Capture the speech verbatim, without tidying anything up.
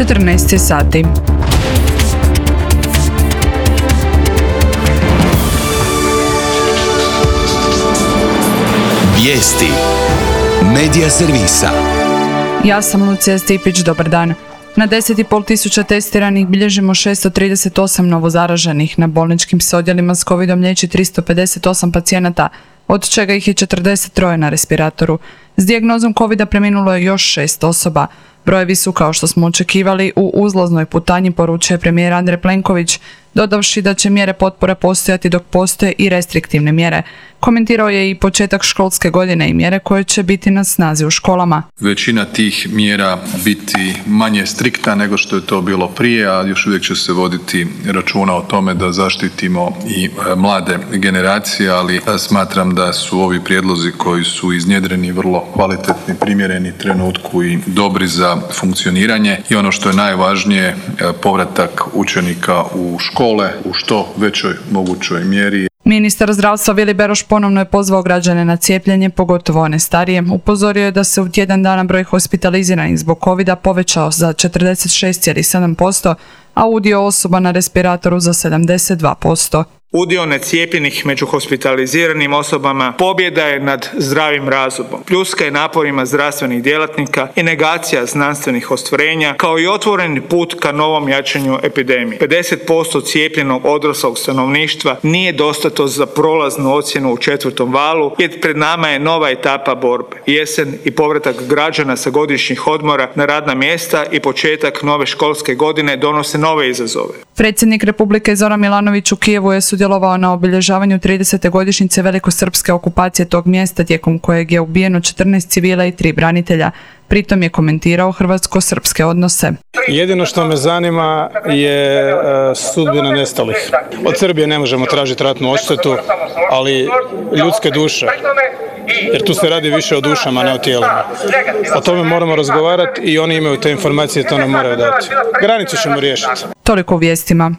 četrnaest sati. Vijesti Medija servisa. Ja sam Lucija Stipić, dobar dan. Na deset i pol tisuća testiranih bilježimo šesto trideset osam novozaraženih. Na bolničkim se odjelima s covidom liječi tristo pedeset osam pacijenata, od čega ih je četrdeset tri na respiratoru. S dijagnozom covida preminulo je još šest osoba. Brojevi su, kao što smo očekivali, u uzlaznoj putanji, poručuje premijer Andrej Plenković, dodavši da će mjere potpore postojati dok postoje i restriktivne mjere. Komentirao je i početak školske godine i mjere koje će biti na snazi u školama. Većina tih mjera biti manje striktna nego što je to bilo prije, a još uvijek će se voditi računa o tome da zaštitimo i mlade generacije, ali smatram da su ovi prijedlozi koji su iznjedreni vrlo kvalitetni, primjereni trenutku i dobri za funkcioniranje. I ono što je najvažnije, povratak učenika u škole u što većoj mogućoj mjeri. Ministar zdravstva Vili Beroš ponovno je pozvao građane na cijepljenje, pogotovo one starije. Upozorio je da se u tjedan dana broj hospitaliziranih zbog covida povećao za četrdeset šest zarez sedam posto, a udio osoba na respiratoru za sedamdeset dva posto. Udio necijepljenih među hospitaliziranim osobama pobjeda je nad zdravim razumom. Pljuska je naporima zdravstvenih djelatnika i negacija znanstvenih ostvarenja, kao i otvoreni put ka novom jačanju epidemije. pedeset posto cijepljenog odraslog stanovništva nije dostatno za prolaznu ocjenu u četvrtom valu, jer pred nama je nova etapa borbe. Jesen i povratak građana sa godišnjih odmora na radna mjesta i početak nove školske godine donose nove izazove. Predsjednik Republike Zoran Milanović u Kijevu je sudjelovao na obilježavanju tridesete godišnjice velikosrpske okupacije tog mjesta, tijekom kojeg je ubijeno četrnaest civila i tri branitelja. Pritom je komentirao hrvatsko-srpske odnose. Jedino što me zanima je sudbina nestalih. Od Srbije ne možemo tražiti ratnu odštetu, ali ljudske duše, jer tu se radi više o dušama, ne o tijelima. O tome moramo razgovarati i oni imaju te informacije, to nam moraju dati. Granicu ćemo riješiti. Toliko u vijestima.